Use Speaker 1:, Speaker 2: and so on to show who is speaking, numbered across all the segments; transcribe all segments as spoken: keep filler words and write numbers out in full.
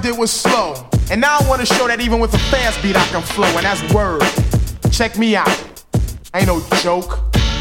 Speaker 1: did was slow. And now I wanna show that even with a fast beat I can flow, and that's word. Check me out, ain't no joke.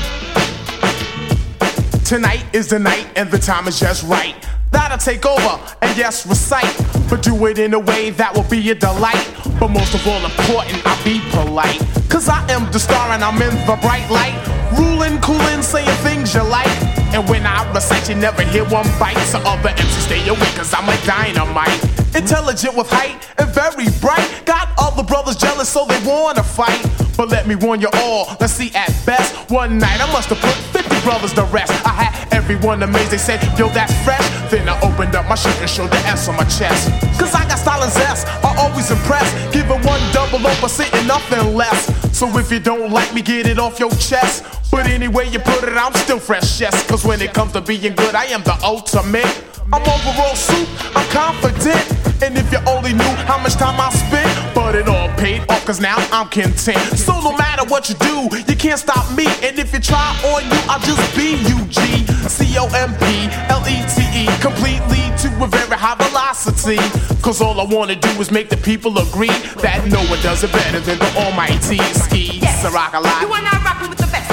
Speaker 1: Tonight is the night and the time is just right. That'll take over and yes, recite, but do it in a way that will be a delight. But most of all important, I'll be polite, cause I am the star and I'm in the bright light, ruling, cooling, saying things you like. And when I recite, you never hear one bite, so other M Cs stay away cause I'm like dynamite. Intelligent with height and very bright, got other brothers jealous so they wanna fight. But let me warn you all, let's see at best, one night I must have put fifty brothers to rest. I had everyone amazed, they said, yo, that's fresh. Then I opened up my shirt and showed the S on my chest, cause I got style and zest, I always impress, giving one double over, sitting nothing less. So if you don't like me, get it off your chest. But anyway you put it, I'm still fresh, yes. Cause when it comes to being good, I am the ultimate. I'm overall soup, I'm confident. And if you only knew how much time I spent, but it all paid off cause now I'm content. So no matter what you do, you can't stop me. And if you try on you, I'll just be U G C O M P L E T E, completely to a very high velocity. Cause all I wanna do is make the people agree that no one does it better than the almighty Ski.
Speaker 2: Yes,
Speaker 1: Rock a lot.
Speaker 2: You are not rocking with the best.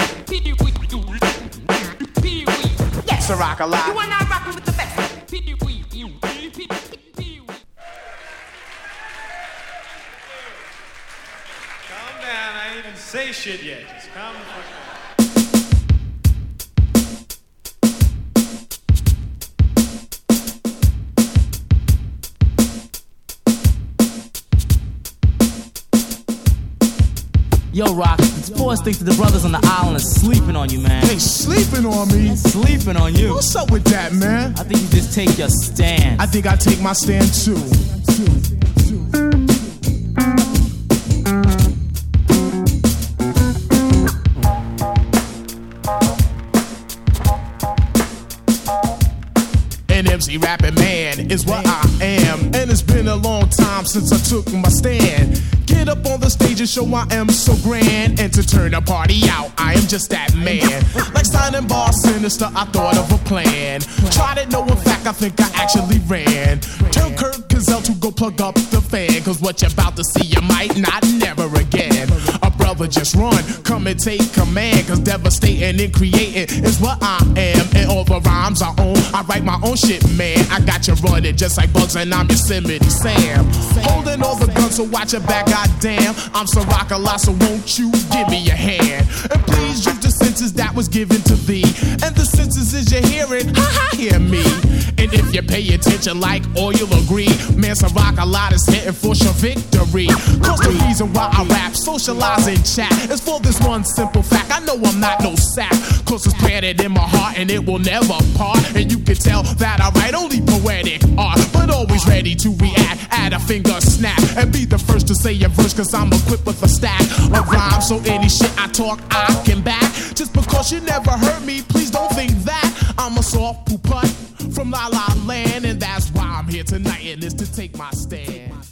Speaker 2: Yes,
Speaker 1: Rock a lot.
Speaker 2: You are not rocking with the best.
Speaker 3: Calm down, I ain't even say shit yet. Just calm the fuck down.
Speaker 4: Yo, Rock, this boys think that the brothers on the island are sleeping on you, man.
Speaker 1: They sleeping on me?
Speaker 4: Sleeping on you.
Speaker 1: What's up with that, man?
Speaker 4: I think you just take your stand.
Speaker 1: I think I take my stand too. An M C rapping man is what I am, and it's been a long time since I took my stand. Get up on the stage and show I am so grand, and to turn the party out, I am just that man. Like signing bar sinister, I thought of a plan. Tried it, no, in fact, I think I actually ran. Tell Kurt Gazelle to go plug up the fan, cause what you're about to see, you might not never again. A brother just run, come and take command, cause devastating and creating is what I am. And all the rhymes I own, I write my own shit, man. I got you running just like Bugs and I'm Yosemite Sam. Holding all the guns, so watch your back, goddamn. I'm so rock a lot, so won't you give me a hand? And please use the senses that was given to thee, and the senses is you hearing, ha ha, hear me. And if you pay attention like oil, you'll agree, man, so rock a lot is hitting for sure victory. Cause the reason why I rap, socialize and chat is for this one simple fact. I know I'm not no sap, cause it's planted in my heart and it will never part. And you can tell that I write only poetic art, but always ready to react at a finger snap, and be the first to say a verse, cause I'm equipped with a stack of rhymes. So any shit I talk, I can back. Just because you never heard me, please don't think that I'm a soft poo putt from La La Land, and that's why I'm here tonight.